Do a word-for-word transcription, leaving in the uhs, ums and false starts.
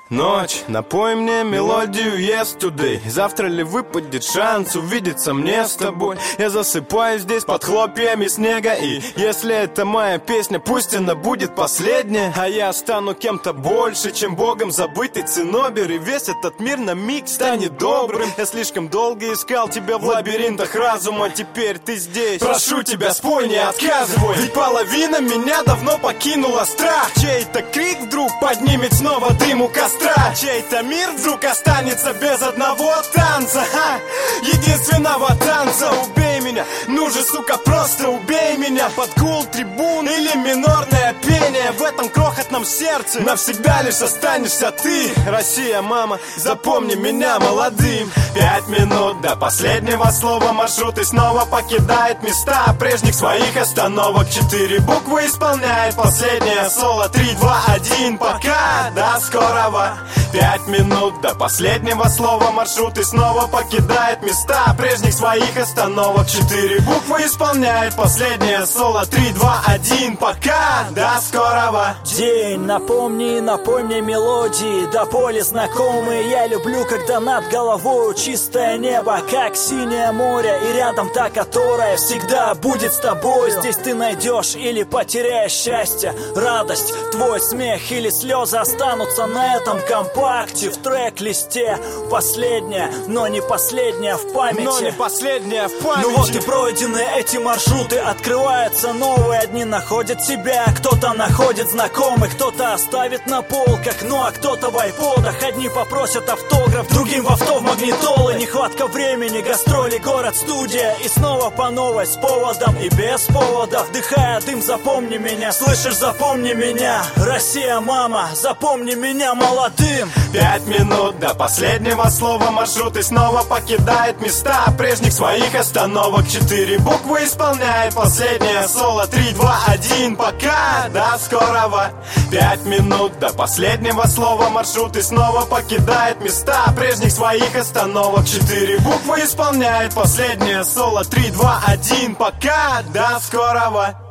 Ночь, напой мне мелодию yesterday. Завтра ли выпадет шанс увидеться мне с тобой? Я засыпаю здесь под хлопьями снега, и если это моя песня, пусть она будет последняя. А я стану кем-то больше, чем богом забытый ценобер, и весь этот мир на миг станет добрым. Я слишком долго искал тебя в лабиринтах разума, теперь ты здесь. Прошу тебя, спой, не отказывай, ведь половина меня давно покинула страх. Чей-то крик вдруг поднимет снова дым у костра. Чей-то мир вдруг останется без одного танца, ха! Единственного танца. Убей меня, ну же, сука, просто убей меня. Под гул трибун или минорное пение в этом крохотном сердце навсегда лишь останешься ты. Россия, мама, запомни меня молодым. Пять минут до последнего слова, маршрут и снова покидает места прежних своих остановок. Четыре буквы исполняет последнее соло. Три, два, один, пока, до скорого. Пять минут до последнего слова, маршрут и снова покидает места прежних своих остановок. Четыре буквы исполняет последнее соло. Три, два, один, пока, до скорого. День, напомни, напой мне мелодии до боли знакомые. Я люблю, когда над головой чистое небо, как синее море, и рядом та, которая всегда будет с тобой. Здесь ты найдешь или потеряешь счастье, радость, твой смех или слезы останутся на этом компакте, в трек-листе. Последняя, но не последняя в памяти. Но не последняя в памяти. Ну вот и пройдены эти маршруты, открываются новые. Одни находят себя, кто-то находит знакомых, кто-то оставит на полках, ну а кто-то в айподах. Одни попросят автограф, другим в авто в магнитолы. Нехватка времени, гастроли, город, студия. И снова по новой, с поводом и без повода. Вдыхая дым, запомни меня, слышишь, запомни меня. Россия, мама, запомни меня молодым. Пять минут до последнего слова, маршрут и снова покидает места прежних своих остановок. Четыре буквы исполняет последнее соло. Три, два, один, пока, до скорого. Пять минут до последнего слова, маршрут и снова покидает места прежних своих остановок. Четыре буквы исполняет последнее соло. Три, два, один, пока, до скорого.